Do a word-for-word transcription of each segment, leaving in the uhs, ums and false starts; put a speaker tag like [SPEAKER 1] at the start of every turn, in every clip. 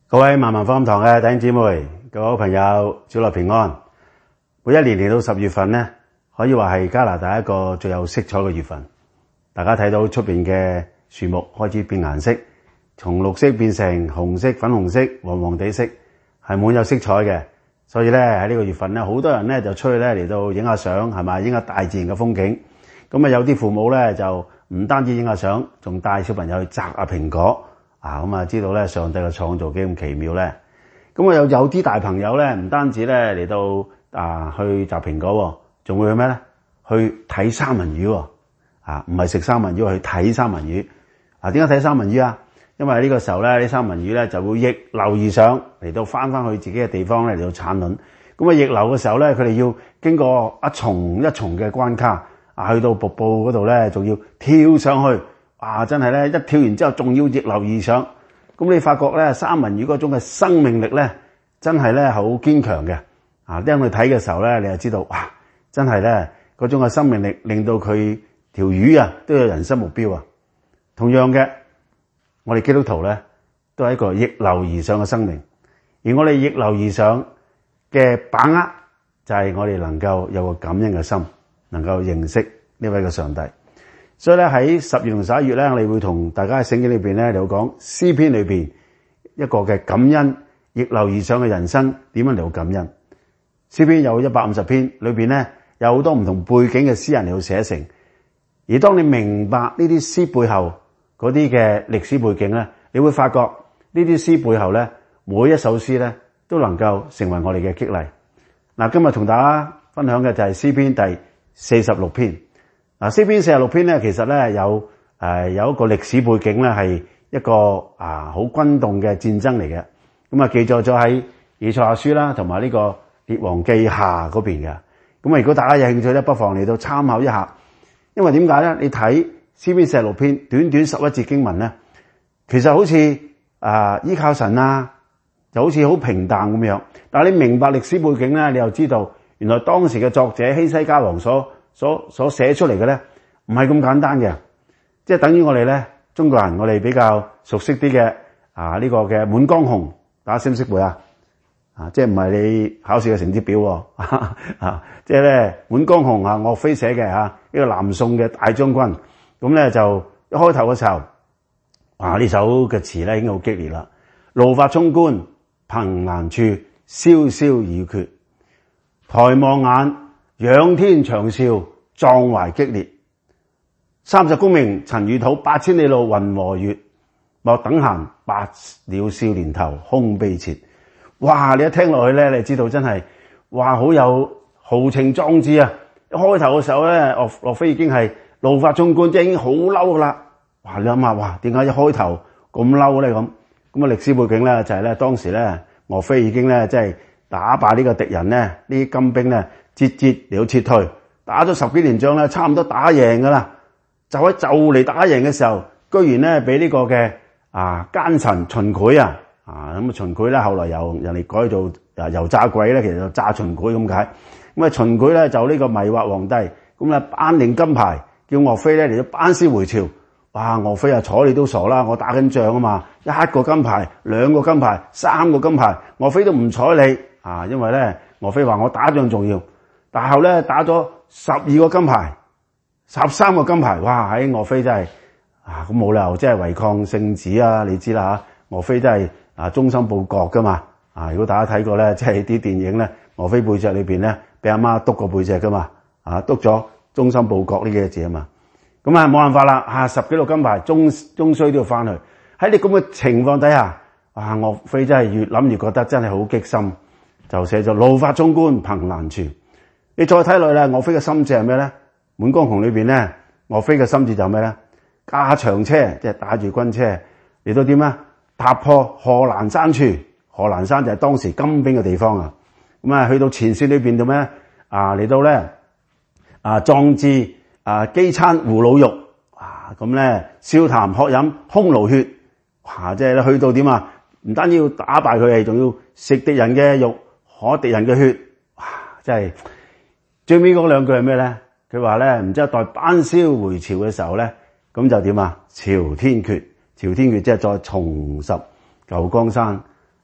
[SPEAKER 1] 各位萬民福音堂嘅弟兄姊妹，各位好朋友，主內平安。每一年嚟到十月份呢，可以話係加拿大一個最有色彩嘅月份。大家睇到出邊嘅樹木開始變顏色，從綠色變成紅色、粉紅色、黃黃地色，係滿有色彩嘅。所以咧喺呢個月份咧，好多人咧就出去咧嚟到影下相，係咪影下大自然嘅風景？咁啊有啲父母咧就唔單止影下相，仲帶小朋友去摘下蘋果。啊，咁啊，知道咧上帝嘅創造幾咁奇妙咧。咁啊，有有啲大朋友咧，唔單止咧嚟到啊去摘蘋果，仲會去咩咧？去睇三文魚喎。啊，唔係食三文魚，去睇三文魚。啊，點解睇三文魚啊？因為呢個時候咧，啲三文魚咧就會逆流而上，嚟到翻翻去自己嘅地方咧嚟到產卵。咁啊，逆流嘅時候咧，佢哋要經過一重一重嘅關卡，啊，去到瀑布嗰度咧，仲要跳上去。啊！真係咧，一跳完之後仲要逆流而上，咁你發覺咧三文魚嗰種嘅生命力咧，真係咧好堅強嘅。啊，當你睇嘅時候咧，你就知道，哇！真係咧嗰種嘅生命力，令到佢條魚啊都有人生目標啊。同樣嘅，我哋基督徒咧都係一個逆流而上嘅生命，而我哋逆流而上嘅把握就係我哋能夠有個感恩嘅心，能夠認識呢位嘅上帝。所以咧喺十月同十一月咧，我哋會同大家喺聖經裏邊咧嚟講詩篇裏邊一個嘅感恩逆流而上嘅人生點樣嚟到感恩。詩篇有一百五十篇，裏邊咧有好多唔同背景嘅詩人嚟到寫成。而當你明白呢啲詩背後嗰啲嘅歷史背景咧，你會發覺呢啲詩背後咧每一首詩咧都能夠成為我哋嘅激勵。嗱，今日同大家分享嘅就係詩篇第四十六篇。嗱，詩篇四十六篇咧，其實咧有誒、呃、有一個歷史背景咧，係一個啊好轟動嘅戰爭嚟嘅。咁啊，記載咗喺以賽亞書啦，同埋呢個列王記下嗰邊嘅。咁啊，如果大家有興趣咧，不妨嚟到參考一下。因為點解咧？你睇詩篇四十六篇，短短十一節經文咧，其實好似啊、呃、依靠神啊，就好似好平淡咁樣。但係你明白歷史背景咧，你又知道原來當時嘅作者希西家王所所所寫出嚟嘅咧，唔係咁簡單嘅，即係等於我哋咧中國人，我哋比較熟悉啲嘅啊呢個嘅《滿江紅》，大家識唔識背啊？啊，即係唔係你考試嘅成績表喎？啊，即係咧《滿江紅》啊，岳飛寫嘅嚇，呢個南宋嘅大將軍，咁咧就一開頭嘅時候，啊呢首嘅詞咧已經好激烈啦，怒髮衝冠，憑難處，蕭蕭已決，抬望眼，仰天長嘯，壯懷激烈。三十功名塵與土，八千里路雲和月。莫等閒，白了少年頭，空悲切。哇！你一聽落去咧，你知道真係哇好有豪情壯志啊！一開頭嘅時候咧，岳岳飛已經係怒髮衝冠，即係已經好嬲噶啦。哇！你諗下，哇點解一開頭咁嬲咧咁？咁啊歷史背景咧就係咧當時咧岳飛已經咧即係打敗呢個敵人咧，呢啲金兵咧節節嚟到撤退，打咗十幾年仗咧，差唔多打贏噶啦。就喺就嚟打贏嘅時候，居然咧俾呢個嘅啊奸臣秦檜啊！啊咁啊秦檜咧後來由人哋改做啊油炸鬼咧，其實就炸秦檜咁解。咁啊秦檜咧就呢個迷惑皇帝，咁啊頒定金牌，叫岳飛咧嚟到班師回朝。哇！岳飛啊睬你都傻啦，我打緊仗啊嘛，一個金牌、兩個金牌、三個金牌，岳飛都唔睬你啊！因為咧岳飛話我打仗重要，但後咧打咗十二個金牌、十三個金牌，哇！喺岳飛真係啊咁冇理由即係違抗聖旨啊！你知啦嚇，岳飛真係啊忠心報國噶嘛啊！如果大家睇過咧，即係啲電影咧，岳飛背脊裏邊咧俾阿媽篤個背脊噶嘛啊，篤咗忠心報國呢幾個字啊嘛。咁啊冇辦法啦，啊十幾個金牌，終終須都要翻去。喺你咁嘅情況底下，啊岳飛真係越諗越覺得真係好激心，就寫咗怒髮衝冠，憑難處。你再睇落咧，岳飛嘅心志係咩咧？《滿江紅》裏邊咧，岳飛嘅心志就係咩咧？駕長車，即係打住軍車嚟到點啊？踏破賀蘭山處，賀蘭山就係當時金兵嘅地方啊。咁啊，去到前線裏邊做咩？啊嚟到咧啊壯志。啊！饑餐胡虜肉，哇！咁咧笑談渴飲匈奴血，哇！即係咧去到點啊？唔單止要打敗佢哋，仲要食敵人嘅肉，喝敵人嘅血，哇！真係最尾嗰兩句係咩咧？佢話咧，唔知待班師回朝嘅時候咧，咁就點啊？朝天闕，朝天闕即係再重拾舊江山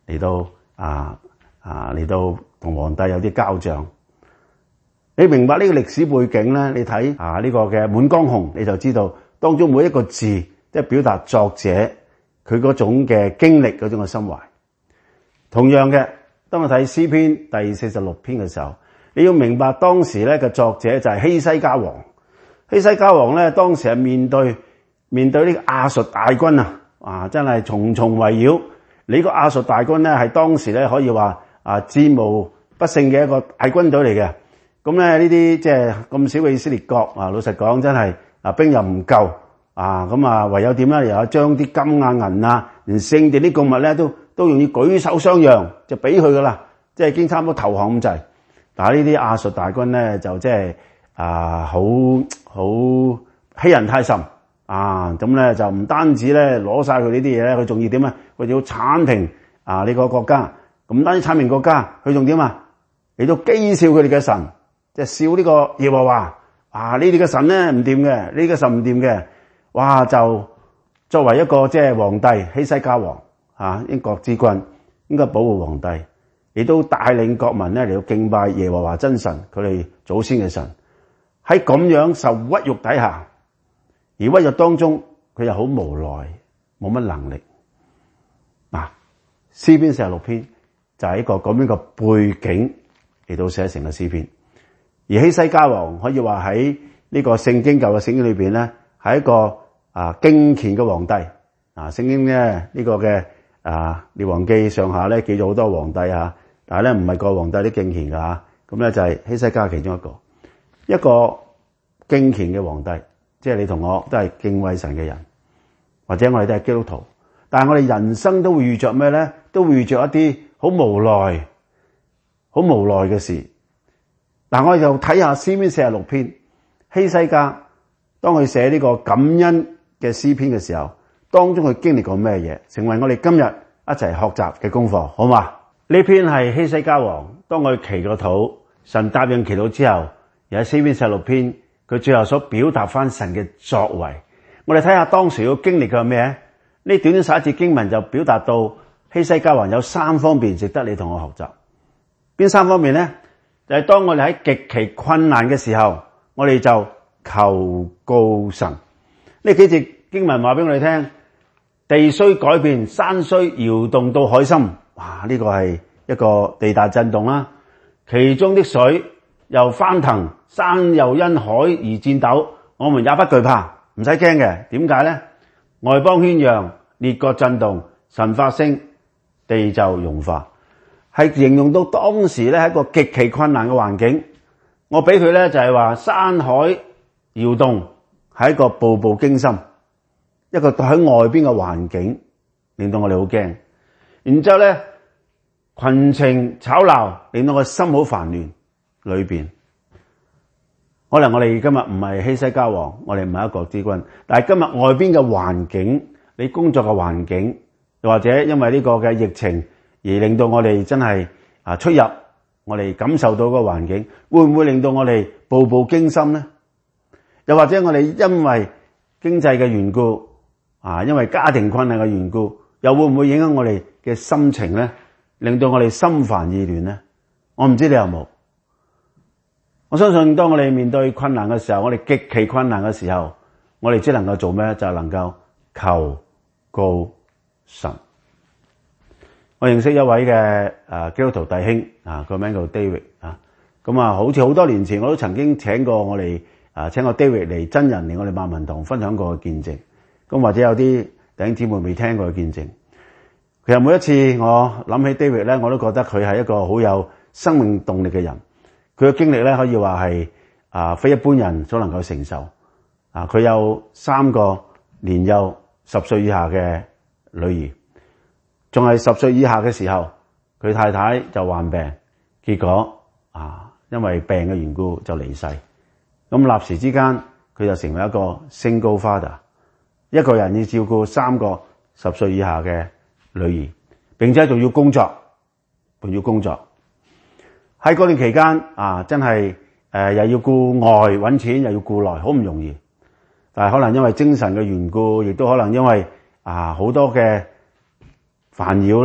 [SPEAKER 1] 嚟到啊啊嚟到同皇帝有啲交仗。你明白呢個歷史背景咧？你睇啊呢個嘅《滿江紅》，你就知道當中每一個字，即係表達作者佢嗰種嘅經歷嗰種嘅心懷。同樣嘅，當我睇詩篇第四十六篇嘅時候，你要明白當時咧嘅作者就係希西家王。希西家王咧當時係面對面對呢個亞述大軍啊，啊真係重重圍繞。你個亞述大軍咧係當時咧可以話啊戰無不勝嘅一個大軍隊嚟嘅。咁咧呢啲即係咁少嘅以色列國啊，老實講真係啊兵又唔夠啊，咁啊唯有點咧？又有將啲金啊銀啊，連聖殿啲供物咧都都容易舉手相讓，就俾佢噶啦，即係已經差唔多投降咁滯。但係呢啲亞述大軍咧就即係啊好好欺人太甚啊！咁咧就唔單止咧攞晒佢呢啲嘢咧，佢仲要點啊？佢要剷平啊呢個國家，咁唔單止剷平國家，佢仲點啊？嚟到譏笑佢哋嘅神。即係笑呢個耶和華，啊呢啲嘅神咧唔掂嘅，呢個神唔掂嘅，哇就作為一個即係皇帝希西家王啊，英國之君應該保護皇帝，亦都帶領國民咧嚟到敬拜耶和華真神，佢哋祖先嘅神。喺咁樣受屈辱底下，而屈辱當中佢又好無奈，冇乜能力。嗱，詩篇四十六篇就係一個咁樣嘅背景嚟到寫成嘅詩篇。而希西家王可以話喺呢個聖經舊嘅聖經裏邊咧，係一個啊敬虔嘅皇帝。啊，聖經咧呢個嘅啊列王記上下咧記咗好多皇帝啊，但係咧唔係個皇帝都敬虔噶吓。咁咧就係希西家其中一個，一個敬虔嘅皇帝，即係你同我都係敬畏神嘅人，或者我哋都係基督徒。但係我哋人生都會遇着咩咧？都會遇着一啲好無奈、好無奈嘅事。嗱，我哋就睇下詩篇四十六篇，希西家當佢寫呢個感恩嘅詩篇嘅時候，當中佢經歷過咩嘢，成為我哋今日一齊學習嘅功課，好嘛？呢篇係希西家王當佢祈個禱，神答應祈禱之後，而喺詩篇四十六篇，佢最後所表達翻神嘅作為。我哋睇下當時要經歷嘅咩？呢短短十一節經文就表達到希西家王有三方面值得你同我學習。邊三方面咧？就係當我哋喺極其困難嘅時候，我哋就求告神。呢幾節經文話俾我哋聽，地雖改變，山雖搖動到海心，哇！呢個係一個地大震動啦。其中的水又翻騰，山又因海而戰抖，我們也不懼怕，唔使驚嘅。點解咧？外邦喧嚷，列國震動，神發聲，地就融化。係形容到當時咧係一個極其困難嘅環境。我俾佢咧就係話山海搖動，係一個步步驚心，一個喺外邊嘅環境令到我哋好驚。然之後咧群情吵鬧，令到我心好煩亂裏邊。可能我哋今日唔係希西家王，我哋唔係一國之君，但係今日外邊嘅環境，你工作嘅環境，又或者因為呢個嘅疫情，而令到我哋真係啊出入，我哋感受到個環境，會唔會令到我哋步步驚心呢？又或者我哋因為經濟嘅緣故，啊，因為家庭困難嘅緣故，又會唔會影響我哋嘅心情呢？令到我哋心煩意亂呢？我唔知你有冇？我相信當我哋面對困難嘅時候，我哋極其困難嘅時候，我哋只能夠做咩？就係能夠求告神。我認識一位嘅誒基督徒弟兄啊，個名叫 David 啊，咁啊，好似好多年前我都曾經請過我哋啊，請過 David 嚟真人嚟我哋萬民堂分享過嘅見證。咁或者有啲弟兄姊妹未聽過嘅見證。其實每一次我諗起 David 咧，我都覺得佢係一個好有生命動力嘅人。佢嘅經歷咧可以話係啊非一般人所能夠承受。啊，佢有三個年幼十歲以下嘅女兒。仲係十歲以下嘅時候，佢太太就患病，結果啊，因為病嘅緣故就離世。咁立時之間，佢就成為一個 single father， 一個人要照顧三個十歲以下嘅女兒，並且仲要工作，仲要工作。喺嗰段期間啊，真係誒、呃、又要顧外搵錢，又要顧內，好唔容易。但係可能因為精神嘅緣故，亦都可能因為啊好多嘅煩擾咧，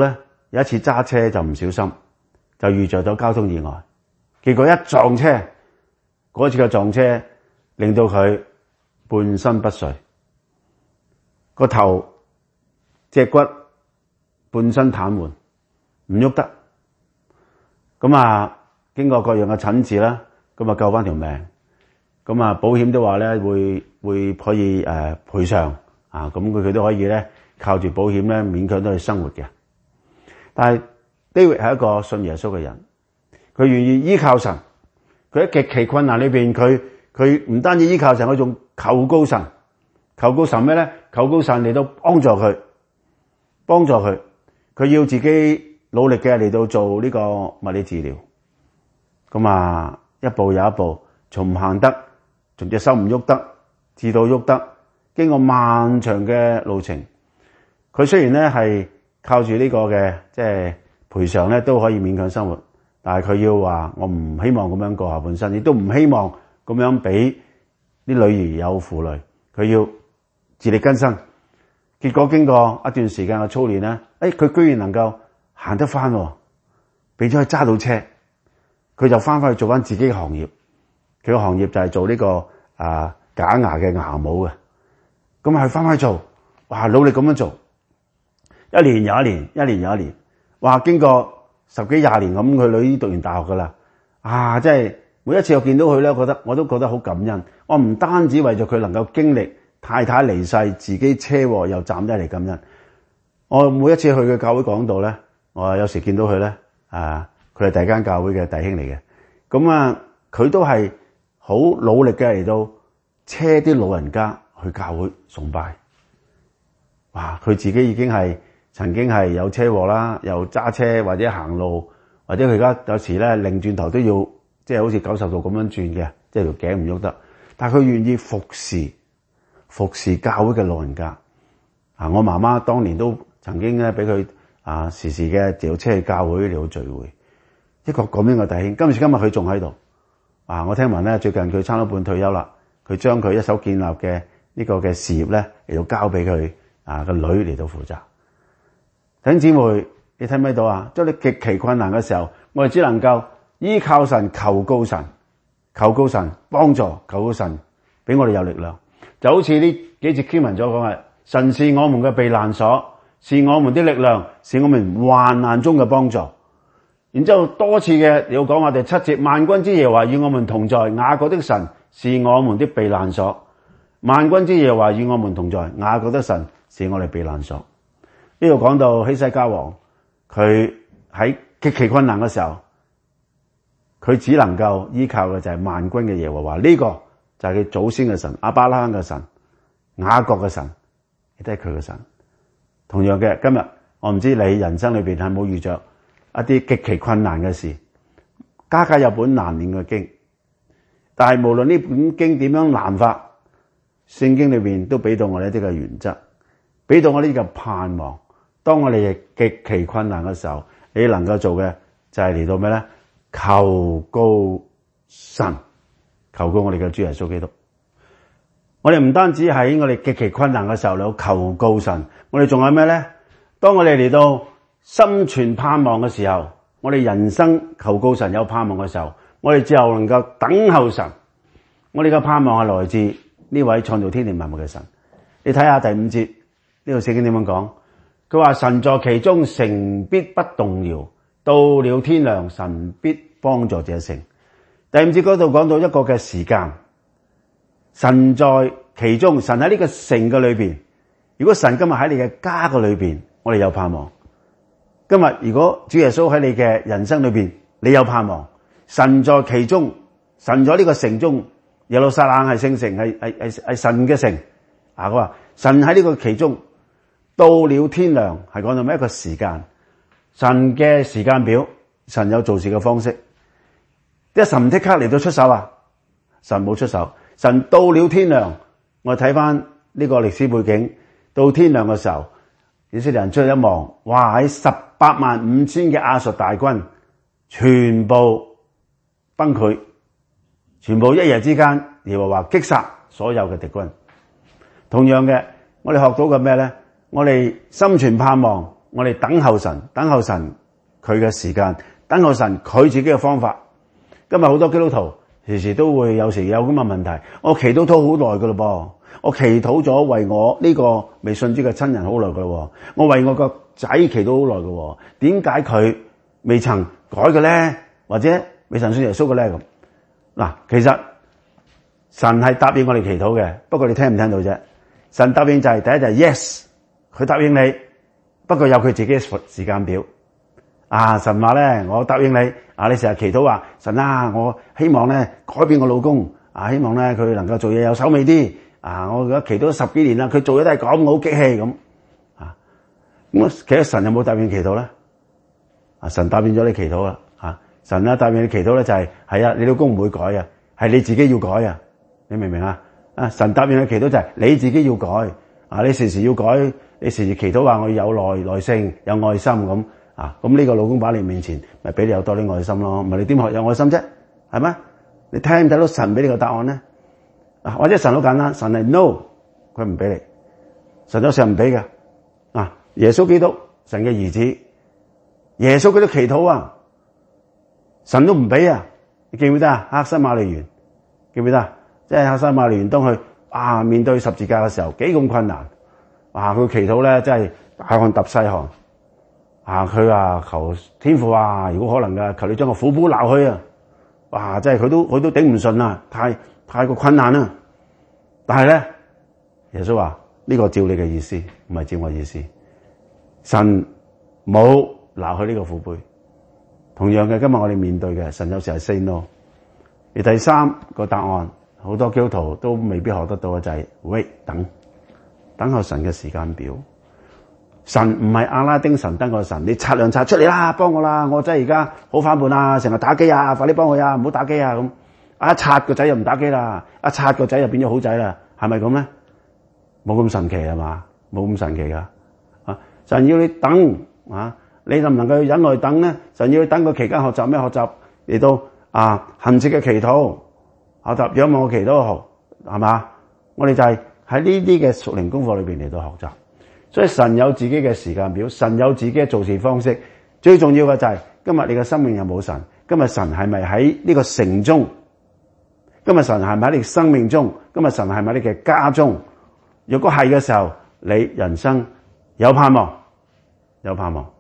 [SPEAKER 1] 有一次揸車就唔小心，就遇着咗交通意外，結果一撞車，嗰次嘅撞車令到佢半身不遂，個頭、脊骨、半身癱瘓，唔喐得。咁啊，經過各樣嘅診治啦，咁啊救翻條命。咁啊，保險都話咧會會可以誒賠償啊，咁佢佢都可以咧靠住保險咧勉強都去生活嘅。但係 David 係一個信耶穌嘅人，佢願意依靠神，佢喺極其困難裏邊，佢佢唔單止依靠神，佢仲求告神，求告神咩咧？求告神嚟到幫助佢，幫助佢，佢要自己努力嘅嚟到做呢個物理治療。咁啊，一步又一步，從唔行得，從隻手唔喐得，至到喐得，經過漫長嘅路程。佢雖然咧係靠住呢個嘅即係賠償咧都可以勉強生活，但係佢要話我唔希望咁樣過下半生，亦都唔希望咁樣俾啲女兒有負累。佢要自力更生。結果經過一段時間嘅操練咧，誒佢居然能夠行得翻，俾咗佢揸到車，佢就翻返去做翻自己嘅行業。佢個行業就係做呢、這個啊假牙嘅牙帽嘅。咁佢翻返去做，哇努力咁樣做，一年又一年，一年又一年，哇經過十幾廿年咁，佢女讀完大學噶啦，啊即係每一次我見到佢咧，覺得我都覺得好感恩。我唔單止為咗佢能夠經歷太太離世，自己車禍又站低嚟感恩。我每一次去嘅教會講道咧，我有時見到佢咧，啊佢係第二間教會嘅弟兄嚟嘅，咁啊佢都係好努力嘅嚟到車啲老人家去教會崇拜。哇！佢自己已經係曾經係有車禍啦，又揸車或者行路，或者佢而家有時咧擰轉頭都要即係好似九十度咁樣轉嘅，即係條頸唔喐得。但係佢願意服侍服侍教會嘅老人家。啊！我媽媽當年都曾經咧俾佢啊時時嘅調車去教會嚟到聚會，一個咁樣嘅弟兄。今時今日佢仲喺度。啊！我聽聞咧最近佢差唔多半退休啦，佢將佢一手建立嘅呢個嘅事業咧嚟到交俾佢啊個女嚟到負責。弟兄姊妹，你睇唔睇到啊？當你極其困難嘅時候，我哋只能夠依靠神，求告神，求告神幫助，求告神俾我哋有力量。就好似呢幾節經文所講嘅，神是我們嘅避難所，是我們的力量，是我們患難中嘅幫助。然之後多次嘅要講我哋七節，萬軍之耶和華與我們同在，雅各的神是我們的避難所。萬軍之耶和華與我們同在，雅各的神是我哋避難所。呢度講到希西家王，佢喺極其困難嘅時候，佢只能夠依靠嘅就係萬軍嘅耶和華。呢、這個就係佢祖先嘅神，亞伯拉罕嘅神，雅各嘅神，亦都係佢嘅神。同樣嘅，今日我唔知你人生裏邊係冇遇着一啲極其困難嘅事，家家有本難念嘅經，但係無論呢本經點樣難法，聖經裏邊都俾到我哋一啲嘅原則，俾到我哋呢個盼望。當我哋極其困難嘅時候，你能夠做嘅就係嚟到咩咧？求告神，求告我哋嘅主耶穌基督。我哋唔單止喺我哋極其困難嘅時候嚟到求告神，我哋仲有咩咧？當我哋嚟到心存盼望嘅時候，我哋人生求告神有盼望嘅時候，我哋只有能夠等候神。我哋嘅盼望係來自呢位創造天地萬物嘅神。你睇下第五節呢度聖經點樣講？佢話神在其中，城必不動搖，到了天亮，神必幫助這城。第五節嗰度講到一個嘅時間，神在其中，神喺呢個城嘅裏邊。如果神今日喺你嘅家嘅裏邊，我哋有盼望。今日如果主耶穌喺你嘅人生裏邊，你有盼望。神在其中，神在呢個城中，耶路撒冷係聖城，係係係係神嘅城。啊，佢話神喺呢個其中。到了天亮，係講到咩一個時間？神嘅時間表，神有做事嘅方式。一神即刻嚟到出手啊！神冇出手，神到了天亮。我哋睇翻呢個歷史背景，到天亮嘅時候，以色列人出去一望，哇！喺十八萬五千嘅亞述大軍，全部崩潰，全部一夜之間，耶和華擊殺所有嘅敵軍。同樣嘅，我哋學到嘅咩咧？我哋心存盼望， 我哋等候神，等候神佢嘅時間，等候神佢自己嘅方法。今日好多基督徒時時都會有時有咁嘅問題，我祈禱都好耐噶咯噃，我祈禱咗為我呢個未信主嘅親人好耐噶咯，我為我個仔祈禱好耐噶，點解佢未曾改嘅咧？或者未曾信耶穌嘅咧？咁嗱，其實神係答應我哋祈禱嘅，不過你聽唔聽到啫？神答應就係、是、第一就係 yes， 佢答應你，不過有佢自己嘅時間表。啊！神話咧，我答應你啊！你成日祈禱話神啊，我希望咧改變我老公啊，希望咧佢能夠做嘢有手尾啲啊！我而家祈禱十幾年啦，佢做嘢都係咁，我好激氣咁啊！咁其實神有冇答應祈禱咧？啊！神答應咗你祈禱啦啊！神啊答應你祈禱咧就係、是、係啊，你老公唔會改啊，係你自己要改啊！你明唔明啊？啊！神答應你祈禱就係你自己要改啊！你時時要改，你時時祈禱話我要有耐耐性、有愛心咁。啊，咁呢個老公擺你面前，咪俾你有多啲愛心咯？唔係你點學有愛心啫？係咪？你聽唔睇到神俾你個答案咧？啊，或者神好簡單，神係 no， 佢唔俾你，神有時唔俾嘅。啊，耶穌基督，神嘅兒子，耶穌基督祈禱啊，神都唔俾啊！你記唔記得啊？客西馬尼園記唔記得啊？即係客西馬尼園當佢啊面對十字架嘅時候，幾咁困難，啊佢祈禱咧，真係大汗揼細汗。啊！佢話求天父啊，如果可能嘅，求你將個苦杯撈去啊！哇！真係佢都佢都頂唔順啦，太太過困難啦。但係咧，耶穌話呢個照你嘅意思，唔係照我意思。神冇撈去呢個苦杯。同樣嘅，今日我哋面對嘅神有時係 say no。而第三個答案，好多基督徒都未必學得到嘅就係、是、喂等等候神嘅時間表。神唔係阿拉丁神燈個神，你擦亮擦出嚟啦，幫我啦！我真係而家好反叛啊，成日打機啊，快啲幫我啊，唔好打機啊咁。一擦個仔又唔打機啦，一擦個仔又變咗好仔啦，係咪咁咧？冇咁神奇係嘛？冇咁神奇噶啊！神要你等啊，你能唔能夠忍耐等咧？神要你等個期間學習咩？學習嚟到啊，恆切嘅祈禱，學習仰望嘅祈禱號，係嘛？我哋就係喺呢啲嘅屬靈功課裏邊嚟到學習。所以神有自己嘅時間表，神有自己嘅做事方式。最重要嘅就係、是、今日你嘅生命有冇神？今日神係咪喺呢個城中？今日神係咪喺你生命中？今日神係咪喺你嘅家中？如果係嘅時候，你人生有盼望，有盼望。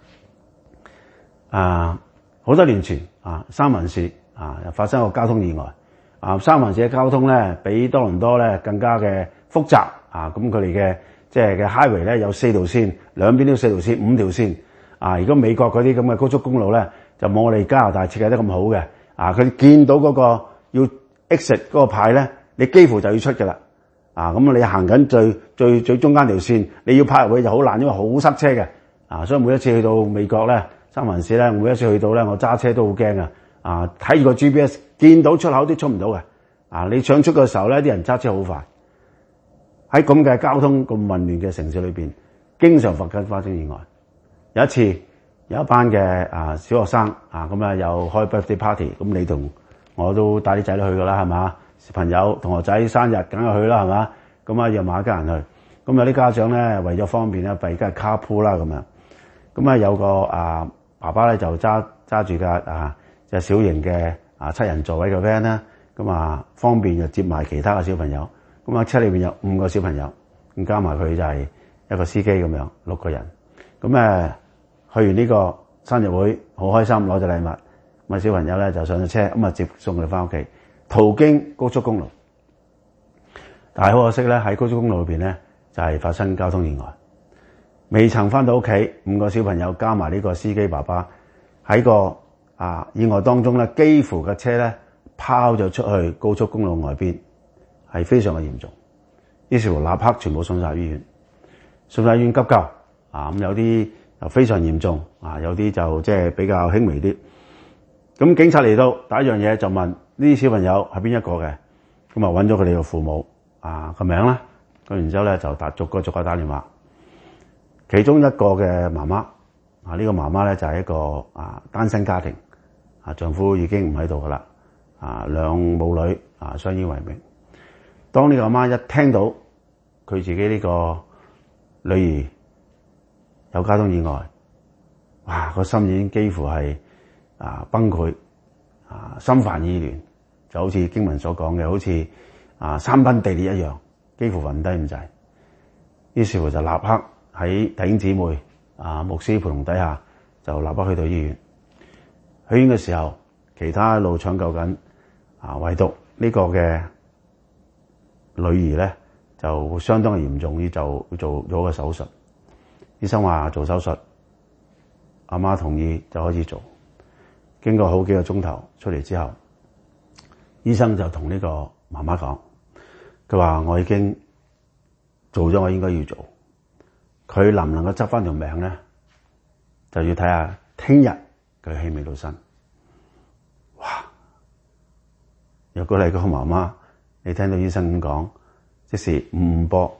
[SPEAKER 1] 啊，好多年前啊，三藩市啊又發生個交通意外。啊，三藩市嘅交通咧比多倫多咧更加嘅複雜。啊，咁佢哋嘅即係嘅 highway 咧有四條線，兩邊都四條線，五條線。啊，如果美國嗰啲咁嘅高速公路咧，就冇我哋加拿大設計得咁好嘅。啊，佢見到嗰個要 exit 嗰個牌咧，你幾乎就要出㗎啦。啊，咁你行緊最最最中間條線，你要泊入去就好難，因為好塞車嘅。啊，所以每一次去到美國咧，三藩市咧，每一次去到咧，我揸車都好驚啊！啊，睇住個 G P S， 見到出口都出唔到嘅。啊，你想出嘅時候咧，啲人揸車好快。喺咁嘅交通咁混亂嘅城市裏邊，經常發生發生意外。有一次有一班嘅啊小學生啊咁啊又開 birthday party，咁你同我都帶啲仔女去噶啦，係嘛？小朋友同學仔生日梗係去啦，係嘛？咁啊約埋一家人去。咁有啲家長咧為咗方便咧，弊梗係 carpool啦咁樣。咁啊有個啊爸爸咧就揸揸住架啊隻小型嘅啊七人座位嘅 van 啦，咁啊方便就接埋其他嘅小朋友。咁啊車裏邊有五個小朋友，咁加埋佢就係一個司機咁樣，六個人。咁誒去完呢個生日會好開心，攞咗禮物。咁啊小朋友咧就上咗車，咁啊接送佢哋翻屋企。途經高速公路，但係好可惜咧喺高速公路裏邊咧就係發生交通意外。未曾翻到屋企，五個小朋友加埋呢個司機爸爸喺個啊意外當中咧，幾乎嘅車咧拋咗出去高速公路外邊。係非常嘅嚴重，於是乎立刻全部送晒醫院，送晒醫院急救啊！咁有啲就非常嚴重啊，有啲就即係比較輕微啲。咁警察嚟到第一樣嘢就問呢啲小朋友係邊一個嘅，咁啊揾咗佢哋嘅父母啊個名啦，咁然之後咧就打逐個逐個打電話，其中一個嘅媽媽啊，呢個媽媽咧就係一個啊單身家庭啊，丈夫已經唔喺度噶啦啊，兩母女啊相依為命。當呢個阿媽一聽到佢自己呢個女兒有交通意外，哇！個心已經幾乎係啊崩潰，啊心煩意亂，就好似經文所講嘅，好似啊山崩地裂一樣，幾乎暈低咁滯。於是乎就立刻喺弟兄姊妹啊牧師陪同底下，就立刻去到醫院。去醫院嘅時候，其他一路搶救緊，啊唯獨呢個嘅女兒咧就相當嚴重，要就做咗個手術。醫生話做手術，阿媽同意就開始做。經過好幾個鐘頭出嚟之後，醫生就同呢個媽媽講，佢話我已經做咗我應該要做，佢能唔能夠執翻條命咧，就要睇下聽日佢起未到身。哇！若果你個媽媽，你聽到醫生咁講，即時五五波，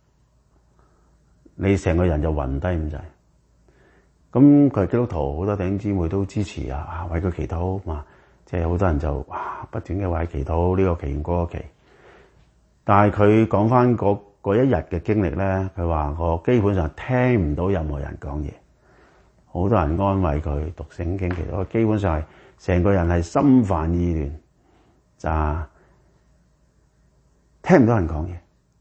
[SPEAKER 1] 你成個人就暈低咁滯。咁佢係基督徒，好多弟兄姊妹都支持啊，為佢祈禱嘛。即係好多人就哇不斷嘅為佢祈禱，呢個祈完嗰個祈。但係佢講翻嗰嗰一日嘅經歷咧，佢話我基本上聽唔到任何人講嘢，好多人安慰佢讀聖經，其實我基本上係成個人係心煩意亂，就聽唔到人講嘢。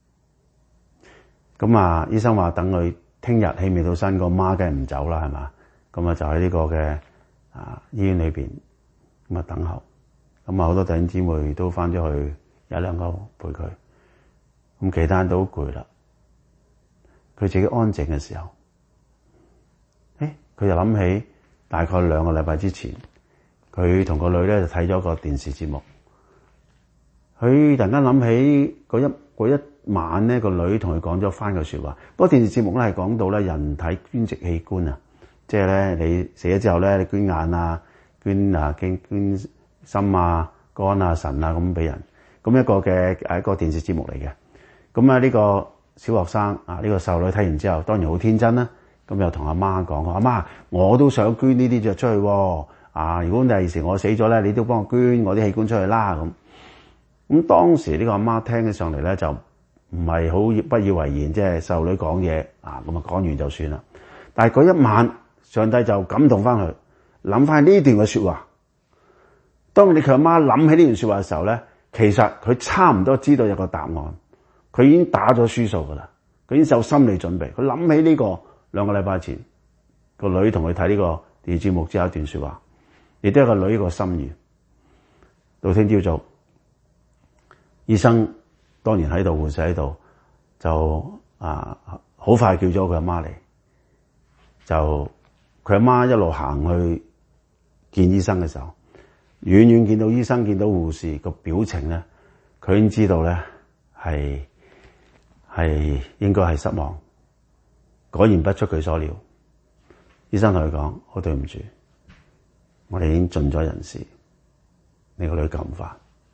[SPEAKER 1] 咁啊，醫生話等佢聽日起未到身，個媽梗係唔走啦，係嘛？咁啊就喺呢個嘅啊醫院裏邊咁啊等候。咁啊好多弟兄姊妹都翻咗去，有兩個陪佢。咁其他人都攰啦，佢自己安靜嘅時候，誒，佢就諗起大概兩個禮拜之前，佢同個女咧就睇咗個電視節目。佢突然間諗起嗰一嗰一晚咧，個女同佢講咗翻句說話。嗰個電視節目咧係講到咧人體捐植器官啊，即係咧你死咗之後咧，你捐眼啊、捐啊、捐捐心啊、肝啊、腎啊咁俾人。咁一個嘅係一個電視節目嚟嘅。咁啊呢個小學生啊，呢個細路女睇完之後，當然好天真啦。咁又同阿媽講：阿媽，我都想捐呢啲就出去喎。啊，如果第二時我死咗咧，你都幫我捐我啲器官出去啦。咁咁當時呢個阿媽聽起上嚟咧就唔係好不以為然，即係細路女講嘢啊，咁啊講完就算啦。但係嗰一晚，上帝就感動翻佢，諗翻呢段嘅說話。當你佢阿媽諗起呢段說話嘅時候咧，其實佢差唔多知道有個答案，佢已經打咗輸數噶啦，佢已經有心理準備。佢諗起呢個兩個禮拜前個女同佢睇呢個電視節目之後一段說話，亦都係個女一個心願。到聽朝早，醫生當然喺度，護士喺度，就啊好快叫咗佢阿媽嚟。就佢阿媽一路行去見醫生嘅時候，遠遠見到醫生見到護士個表情咧，佢已經知道咧係係應該係失望。果然不出佢所料，醫生同佢講：好對唔住，我哋已經盡咗人事，你個女救唔返。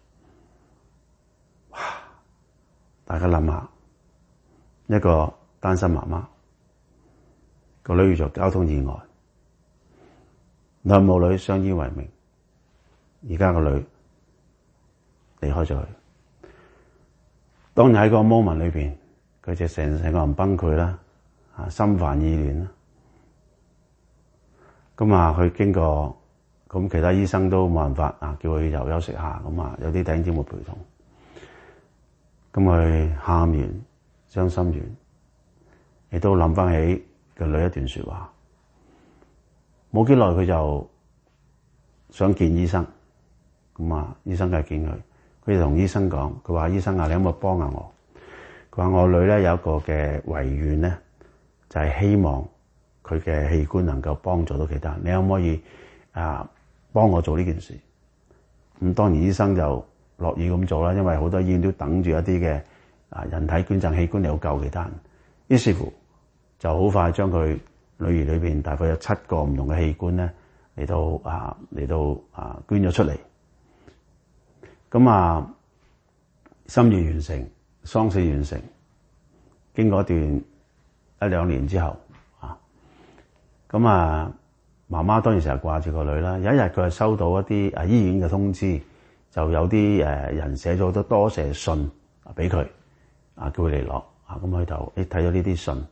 [SPEAKER 1] 哇！大家諗下，一個單身媽媽，個女遇咗交通意外，兩母女相依為命，而家個女離開咗佢。當然喺個 moment 裏邊，佢就成成個人崩潰啦，啊心煩意亂啦。咁啊，佢經過咁，其他醫生都冇辦法啊，叫佢又休息下。咁啊，有啲弟兄姊妹陪同。咁佢喊完，傷心完，亦都諗翻起個女一段說話。冇幾耐，佢就想見醫生。咁啊，醫生梗係見佢。佢就同醫生講，佢話：醫生啊，你可唔可以幫下我？佢話我女咧有一個嘅遺願咧，就係希望佢嘅器官能夠幫助到其他人。你可唔可以啊幫我做呢件事？咁當然醫生就樂意咁做啦，因為好多醫院都等住一啲嘅啊人體捐贈器官嚟救其他人。於是乎就好快將佢女兒裏邊大概有七個唔同嘅器官咧嚟到啊嚟到啊捐咗出嚟。咁啊，心願完成，喪事完成，經過一段一兩年之後啊，咁啊，媽媽當然成日掛住個女啦。有一日佢係收到一啲啊醫院嘅通知，就有啲誒人寫咗好多多謝信啊俾佢啊，叫佢嚟攞啊。咁佢就誒睇咗呢啲信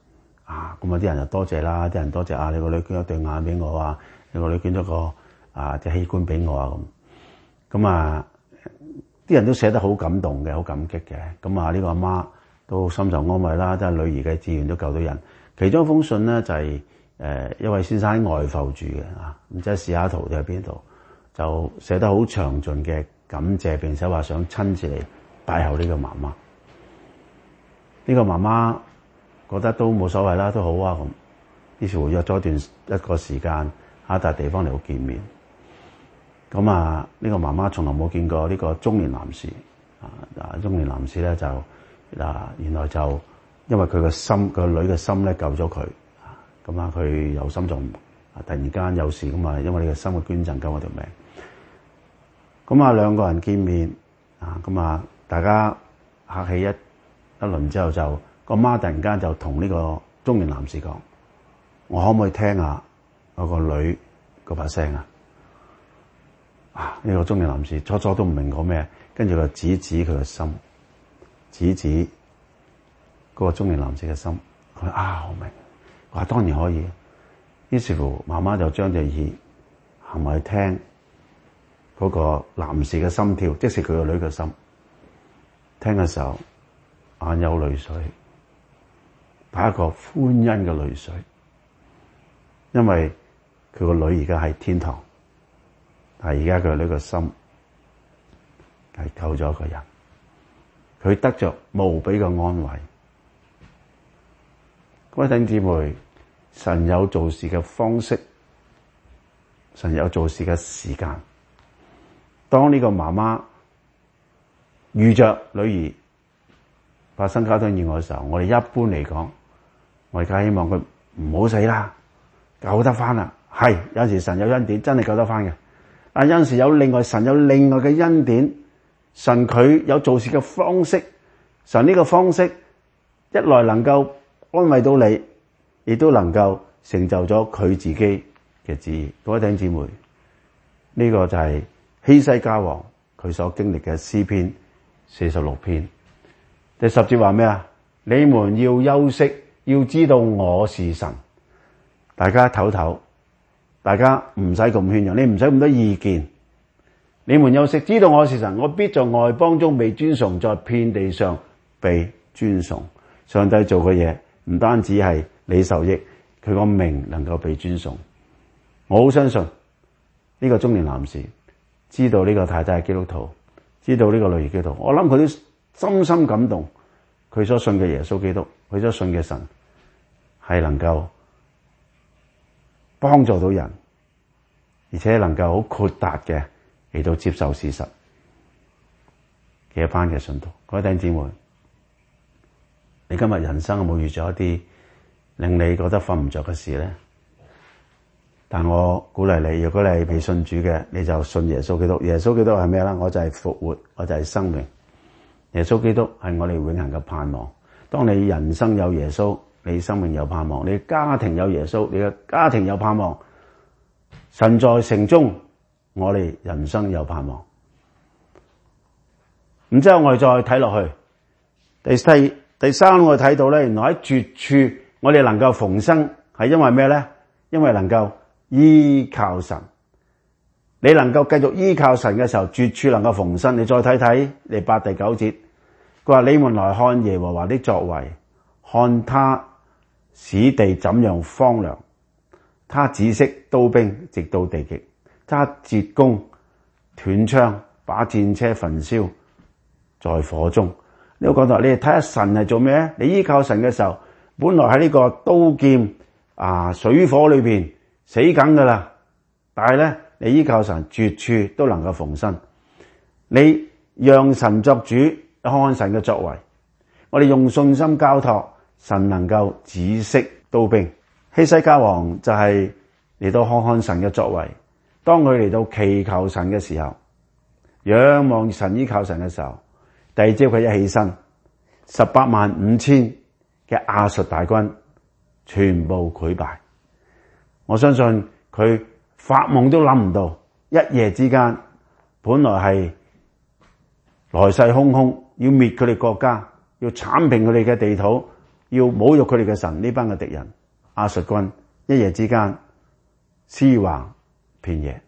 [SPEAKER 1] 啊，咁啊啲人就多謝啦，啲人多謝啊，你個女捐咗對眼俾我啊，你個女捐咗個啊隻器官俾我啊咁，咁啊啲人都寫得好感動嘅，好感激嘅，咁啊呢個阿媽都深受安慰啦，即係女兒嘅志願都救到人。其中一封信咧就係、是、誒、呃、一位先生喺外埠住嘅啊，唔知喺西雅圖定喺邊度，就寫得好詳盡嘅感謝，並且話想親自嚟拜候呢個媽媽。呢、這個媽媽覺得都冇所謂啦，都好啊咁，於是乎約咗段一個時間喺一笪地方嚟到見面。咁啊，呢個媽媽從來冇見過呢個中年男士啊！嗱，中年男士咧就嗱，原來就因為佢個心，個女嘅心咧救咗佢啊！咁啊，佢有心臟啊，突然間有事咁啊，因為呢個心嘅捐贈救我條命。咁啊，兩個人見面啊，咁啊，大家客氣一一輪之後就，就個媽突然間就同呢個中年男士講：我可唔可以聽下我個女嗰把聲啊？啊！呢、這個中年男士初初都唔明講咩，跟住佢指指佢嘅心，指指嗰個中年男士嘅心。佢話啊，我明，話當然可以。於是乎，媽媽就將隻耳行埋去聽嗰個男士嘅心跳，即是佢個女嘅心。聽嘅時候，眼有淚水，打一個歡欣嘅淚水，因為佢個女而家喺天堂。但係而家佢呢個心係救咗一個人，佢得着無比嘅安慰。各位弟兄姊妹，神有做事嘅方式，神有做事嘅時間。當呢個媽媽遇着女兒發生交通意外嘅時候，我哋一般嚟講，我而家希望佢唔好死啦，救得翻啦。係有陣時神有恩典，真係救得翻嘅。但有陣時有另外神有另外嘅恩典，神佢有做事嘅方式，神呢個方式一來能夠安慰到你，亦都能夠成就咗佢自己嘅旨意。各位弟兄姊妹，呢、這個就係希西家王佢所經歷嘅詩篇四十六篇第十節話咩啊？你們要休息，要知道我是神。大家唞唞。大家唔使咁勸揚，你唔使咁多意見。你們休息，知道我是神，我必在外邦中被尊崇，在遍地上被尊崇。上帝做嘅嘢唔單止係你受益，佢個名能夠被尊崇。我好相信呢個中年男士知道呢個太太係基督徒，知道呢個女兒基督徒，我諗佢都深深感動。佢所信嘅耶穌基督，佢所信嘅神係能夠幫助到人，而且能夠好豁達嘅嚟到接受事實嘅一班嘅信徒。各位弟兄姊妹，你今日人生有冇遇咗一啲令你覺得瞓唔着嘅事咧？但我鼓勵你，如果你係未信主嘅，你就信耶穌基督。耶穌基督係咩咧？我就係復活，我就係生命。耶穌基督係我哋永恆嘅盼望。當你人生有耶穌，你生命有盼望，你家庭有耶穌，你嘅家庭有盼望。神在城中，我哋人生有盼望。然之後我哋再睇落去，第四、第三我哋睇到咧，原來喺絕處我哋能夠逢生，係因為咩咧？因為能夠依靠神。你能夠繼續依靠神嘅時候，絕處能夠逢生。你再睇睇第八、第九節，佢話：你們來看耶和華的作為，看他使地怎樣荒涼，他止息刀兵，直到地極，他折弓斷槍，把戰車焚燒在火中。呢個講到，你哋睇下神係做咩？你依靠神嘅時候，本來喺呢個刀劍啊水火裏邊死梗噶啦，但係咧你依靠神，絕處都能夠逢生。你讓神作主，看看神嘅作為。我哋用信心交託，神能夠止息刀兵。希西家王就係嚟到看看神嘅作為。當佢嚟到祈求神嘅時候，仰望神依靠神嘅時候，第二朝佢一起身，十八萬五千嘅亞述大軍全部潰敗。我相信佢發夢都諗唔到，一夜之間本來係來勢洶洶，要滅佢哋國家，要剷平佢哋嘅地土， 要侮辱佢哋嘅神，呢班嘅敵人亞述軍一夜之間屍橫遍野，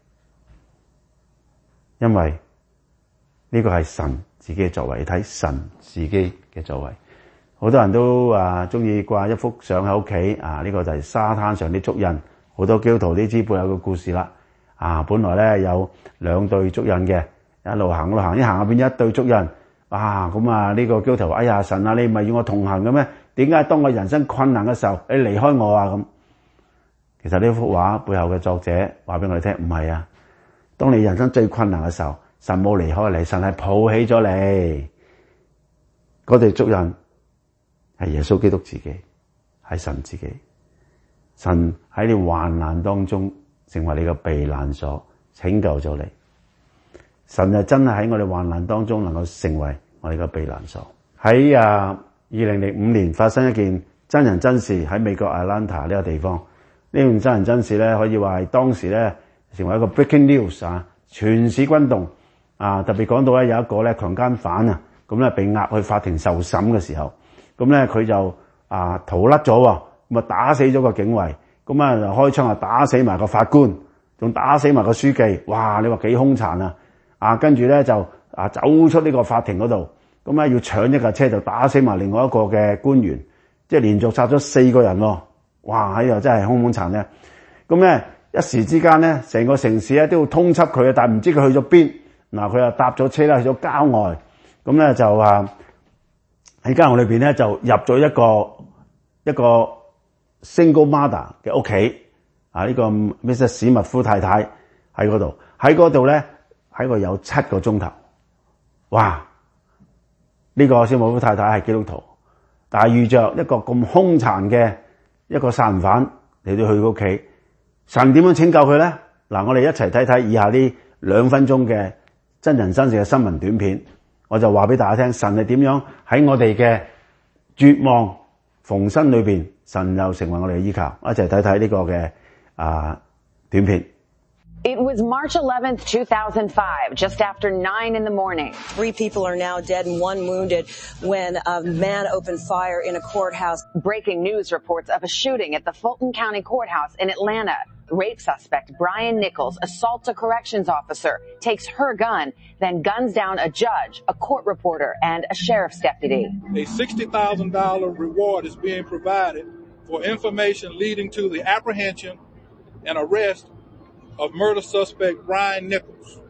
[SPEAKER 1] 因為呢個係神自己嘅作為，你睇神自己嘅作為。好多人都啊中意掛一幅相喺屋企啊，呢個就係沙灘上啲足印。好多基督徒都知背後個故事啦。啊，本來咧有兩對足印嘅，一路行一路行，一行下變一對足印。啊，咁啊呢個基督徒，哎呀神啊，你唔係要我同行嘅咩？點解當我人生困難嘅時候，你離開我啊？咁其實呢幅畫背後嘅作者話俾我哋聽，唔係啊。當你人生最困難嘅時候，神冇離開你，神係抱起咗你。嗰對足印係耶穌基督自己，係神自己。神喺你患難當中成為你嘅避難所，拯救咗你。神就真係喺我哋患難當中能夠成為我哋嘅避難所。喺啊二零零五年發生一件真人真事喺美國 Atlanta 呢個地方，呢件真人真事咧可以話係當時咧成為一個 breaking news 啊，全市轟動啊！特別講到咧有一個咧強姦犯啊，咁咧被押去法庭受審嘅時候，咁咧佢就啊逃甩咗喎。咁啊打死咗個警衛，咁啊就開槍啊打死埋個法官，仲打死埋個書記。哇！你話幾兇殘啊！啊跟住咧就啊走出呢個法庭嗰度，咁咧要搶一架車就打死埋另外一個嘅官員，即係連續殺咗四個人喎。哇！呢個真係兇兇殘咧。咁咧一時之間咧，成個城市咧都要通緝佢啊，但係唔知佢去咗邊。嗱，佢又搭咗車啦，去咗郊外。咁咧就啊喺郊外裏邊咧就入咗一個一個 single mother 嘅屋企啊！呢、這個 Missus 史密夫太太喺嗰度，喺嗰度咧喺度有七個鐘頭。哇！呢、這個史密夫太太係基督徒，但係遇着一個咁兇殘嘅一個殺人犯嚟到去佢屋企，神點樣拯救佢咧？嗱，我哋一齊睇睇以下呢兩分鐘嘅真人真事嘅新聞短片，我就話俾大家聽，神係點樣喺我哋嘅絕望逢生裏邊，神又成為我哋嘅依靠。一齊睇睇呢個嘅啊短片。
[SPEAKER 2] It was March eleventh, two thousand five, just after nine in the morning.
[SPEAKER 3] Three people are now dead and one wounded when a man opened fire in a courthouse.
[SPEAKER 2] Breaking news reports of a shooting at the Fulton County Courthouse in Atlanta. Rape suspect Brian Nichols assaults a corrections officer, takes her gun, then guns down a judge, a court reporter, and a sheriff's deputy.
[SPEAKER 4] A sixty thousand dollars reward is being provided for information leading to the apprehension and arrest of murder suspect Brian Nichols.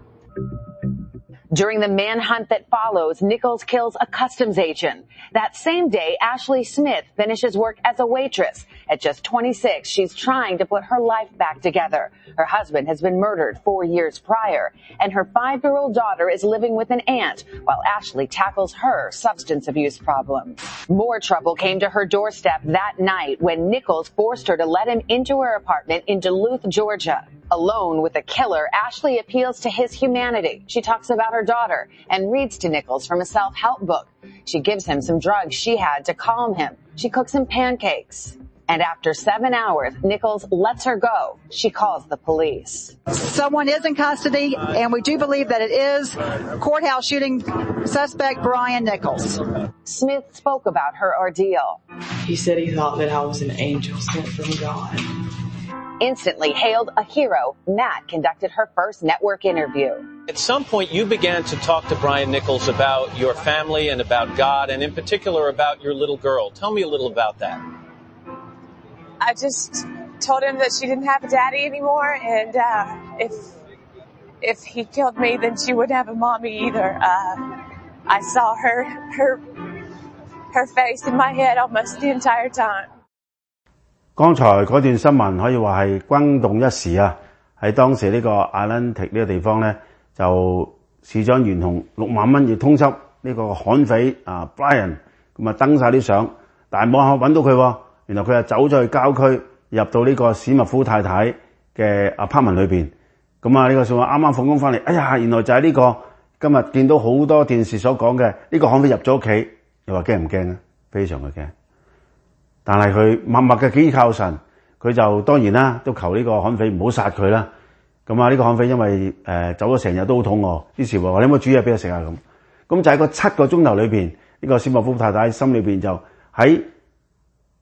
[SPEAKER 2] During the manhunt that follows, Nichols kills a customs agent. That same day, Ashley Smith finishes work as a waitress. At just twenty-six, she's trying to put her life back together. Her husband has been murdered four years prior, and her five-year-old daughter is living with an aunt while Ashley tackles her substance abuse problem. More trouble came to her doorstep that night when Nichols forced her to let him into her apartment in Duluth, Georgia. Alone with the killer, Ashley appeals to his humanity. She talks about her daughter and reads to Nichols from a self-help book. She gives him some drugs she had to calm him. She cooks him pancakes. And after seven hours, Nichols lets her go. She calls the police.
[SPEAKER 5] Someone is in custody, and we do believe that it is courthouse shooting suspect Brian Nichols.
[SPEAKER 2] Smith spoke about her ordeal.
[SPEAKER 6] He said he thought that I was an angel sent from God.
[SPEAKER 2] Instantly hailed a hero, Matt conducted her first network interview.
[SPEAKER 7] At some point, you began to talk to Brian Nichols about your family and about God, and in particular about your little girl. Tell me a little about that.
[SPEAKER 8] I just told him that she didn't have a daddy anymore, and uh, if if he killed me, then she wouldn't have a mommy either. Uh, I saw her her her face in my head almost the entire time.
[SPEAKER 1] 剛才嗰段新聞可以話係轟動一時啊！喺當時呢個 Atlantic 呢個地方咧，就市長懸紅六萬蚊要通緝呢個悍匪啊 Brian， 咁啊登晒啲相，但係冇辦法揾到佢喎。原來佢係走咗去郊區，入到呢個史密夫太太嘅 apartment 裏邊。咁啊呢個小話啱啱放工翻嚟，哎呀，原來就係呢個今日見到好多電視所講嘅呢個悍匪入咗屋企，你話驚唔驚啊？非常嘅驚。但係佢默默嘅倚靠神，佢就當然啦，都求呢個悍匪唔好殺佢啦。咁啊，呢個悍匪因為誒、呃、走咗成日都好肚餓，於是話：你有冇煮嘢俾佢食啊？咁咁就喺個七個鐘頭裏邊，呢、這個史密夫太太心裏邊就喺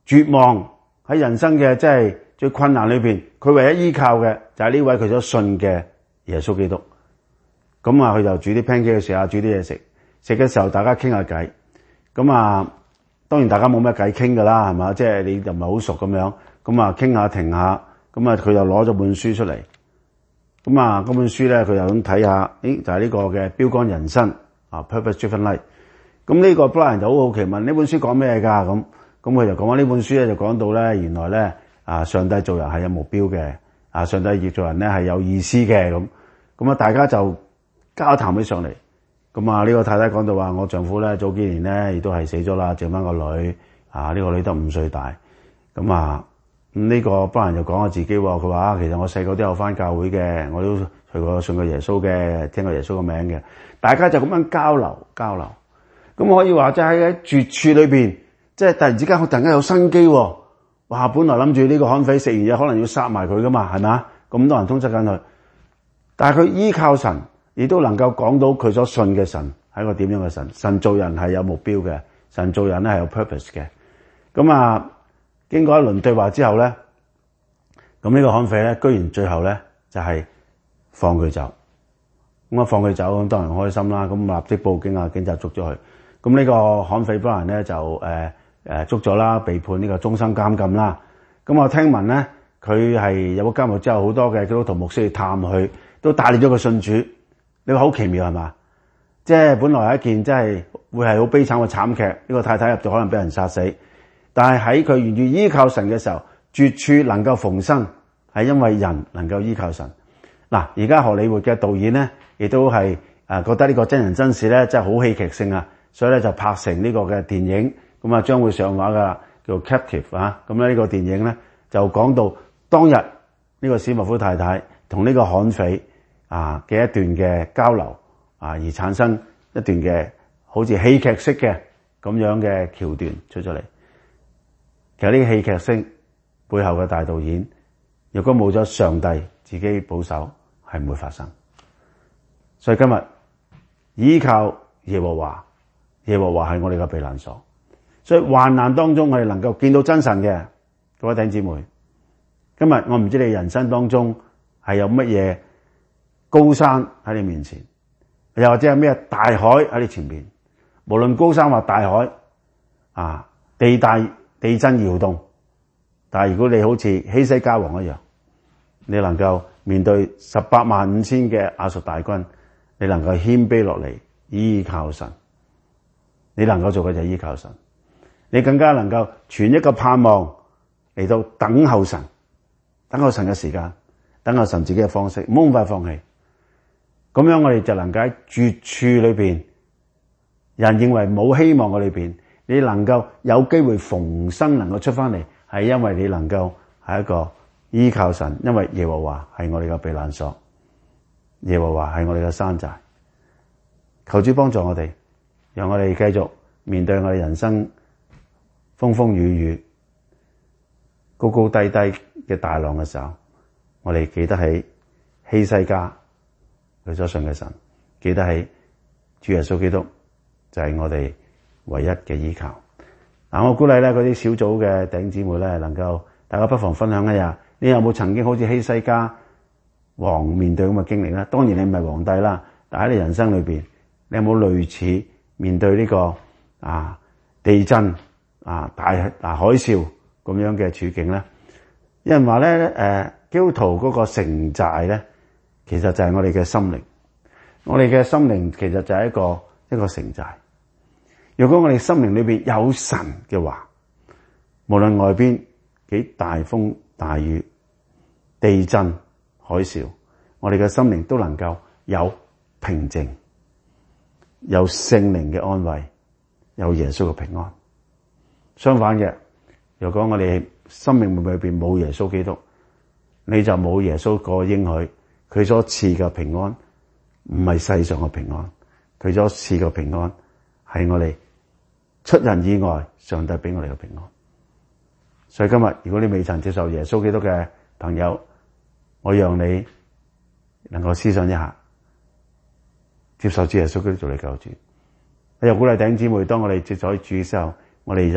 [SPEAKER 1] 絕望喺人生嘅即係最困難裏邊，佢唯一依靠嘅就係呢位佢所信嘅耶穌基督。咁啊，佢就煮啲 pancake 去食下，煮啲嘢食。食嘅時候，大家傾下偈。咁啊，當然大家冇咩偈傾噶啦，係嘛？即係你又唔係好熟咁樣。咁啊，傾下停下。咁啊，佢就攞咗本書出嚟。咁啊，嗰本書咧，佢又咁睇下，咦，就係呢個嘅標竿人生啊 ，Purpose Driven Life。咁呢個 Brian 就好好奇問呢本書講咩㗎？咁咁佢就講話呢本書咧就講到咧，原來咧啊，上帝做人係有目標嘅，啊，上帝亦做人咧係有意思嘅咁。咁啊，大家就交談起上嚟。咁啊，呢個太太講到話，我丈夫咧早幾年咧亦都係死咗啦，剩翻個女啊，呢個女得五歲大。咁啊，咁呢個 Brian 就講下自己喎，佢話啊，其實我細個都有翻教會嘅，我都去過信過耶穌嘅，聽過耶穌個名嘅。大家就咁樣交流交流。咁可以話即係喺絕處裏邊，即係突然之間，我突然間有生機喎！哇！本來諗住呢個悍匪食完嘢可能要殺埋佢噶嘛，係咪啊？咁多人通緝緊佢，但係佢依靠神，亦都能夠講到佢所信嘅神係一個點樣嘅神。神做人係有目標嘅，神做人咧係有 purpose 嘅。咁啊，經過一輪對話之後咧，咁呢個悍匪咧，居然最後咧就係放佢走。咁啊，放佢走，咁當然開心啦。咁立即報警啊，警察捉咗佢。咁呢個悍匪幫人咧就誒誒、呃、捉咗啦，被判呢個終身監禁啦。咁我聽聞咧，佢係有個監獄之後，好多嘅基督徒牧師去探佢，都帶領咗個信主。你話好奇妙係嘛？即係本來係一件真係會係好悲慘嘅慘劇。呢個太太入咗可能俾人殺死，但係喺佢願意依靠神嘅時候，絕處能夠逢生，係因為人能夠依靠神。嗱，而家荷里活嘅導演咧，亦都係誒覺得呢個真人真事咧真係好戲劇性啊！所以咧就拍成呢個嘅電影，咁啊將會上畫噶，叫 Captive 啊。咁咧呢個電影咧就講到當日呢個史密夫太太同呢個悍匪啊嘅一段嘅交流啊，而產生一段嘅好似戲劇式嘅咁樣嘅橋段出咗嚟。其實呢個戲劇性背後嘅大導演，如果冇咗上帝自己保守，係唔會發生。所以今日依靠耶和華。耶和華係我哋嘅避難所，所以患難當中我哋能夠見到真神嘅。各位弟兄姊妹，今日我唔知你人生當中係有乜嘢高山喺你面前，又或者係咩大海喺你前面。無論高山或大海啊，地大地震搖動，但係如果你好似希西家王一樣，你能夠面對十八萬五千嘅亞述大軍，你能夠謙卑落嚟依靠神。你能夠做嘅就係依靠神，你更加能夠存一個盼望嚟到等候神，等候神嘅時間，等候神自己嘅方式，唔好咁快放棄。咁樣我哋就能夠喺絕處裏邊，人認為冇希望嘅裏邊，你能夠有機會逢生能夠出翻嚟，係因為你能夠係一個依靠神，因為耶和華係我哋嘅避難所，耶和華係我哋嘅山寨。求主幫助我哋。讓我哋繼續面對我哋人生風風雨雨、高高低低嘅大浪嘅時候，我哋記得起希西家佢所信嘅神，記得起主耶穌基督就係我哋唯一嘅依靠。嗱，我鼓勵咧嗰啲小組嘅弟兄姊妹咧，能夠大家不妨分享一下，你有冇曾經好似希西家王面對咁嘅經歷咧？當然你唔係皇帝啦，但喺你人生裏邊，你有冇類似面對呢、這個啊地震啊大啊海嘯咁樣嘅處境咧？有人話咧，誒基督徒嗰個城寨咧，其實就係我哋嘅心靈。我哋嘅心靈其實就係一個一個城寨。如果我哋心靈裏邊有神嘅話，無論外邊幾大風大雨、地震海嘯，我哋嘅心靈都能夠有平靜。有聖靈嘅安慰，有耶穌嘅平安。相反嘅，如果我哋生命裏邊冇耶穌基督，你就冇耶穌個應許，佢所賜嘅平安唔係世上嘅平安，佢所賜嘅平安係我哋出人意外，上帝俾我哋嘅平安。所以今日如果你未曾接受耶穌基督嘅朋友，我讓你能夠思想一下。接受主耶穌基督做你救主。我又鼓勵弟兄姊妹，當我哋接受主嘅時候，我哋就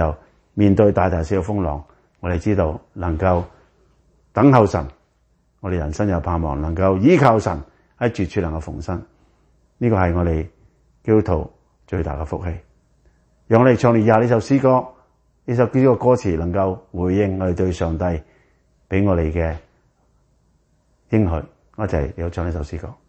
[SPEAKER 1] 面對大大小小風浪，我哋知道能夠等候神，我哋人生有盼望，能夠依靠神喺絕處能夠逢生，呢個係我哋基督徒最大嘅福氣。讓我哋唱以下呢首詩歌，呢首呢個歌詞能夠回應我哋對上帝俾我哋嘅應許，我一齊有唱呢首詩歌。